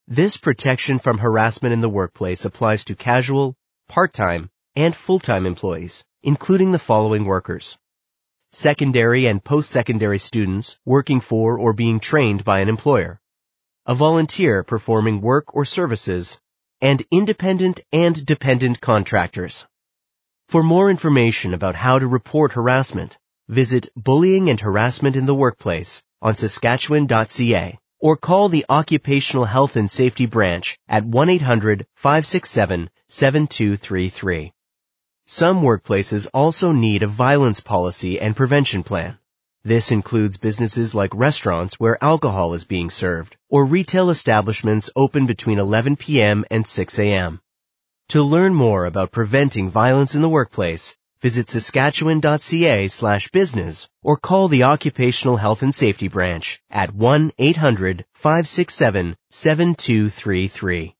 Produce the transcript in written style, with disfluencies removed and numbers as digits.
This protection from harassment in the workplace applies to casual, part-time, and full-time employees, including the following workers: secondary and post-secondary students working for or being trained by an employer, a volunteer performing work or services, and independent and dependent contractors. For more information about how to report harassment, visit Bullying and Harassment in the Workplace on Saskatchewan.ca or call the Occupational Health and Safety Branch at 1-800-567-7233. Some workplaces also need a violence policy and prevention plan. This includes businesses like restaurants where alcohol is being served or retail establishments open between 11 p.m. and 6 a.m. To learn more about preventing violence in the workplace, visit Saskatchewan.ca/business or call the Occupational Health and Safety Branch at 1-800-567-7233.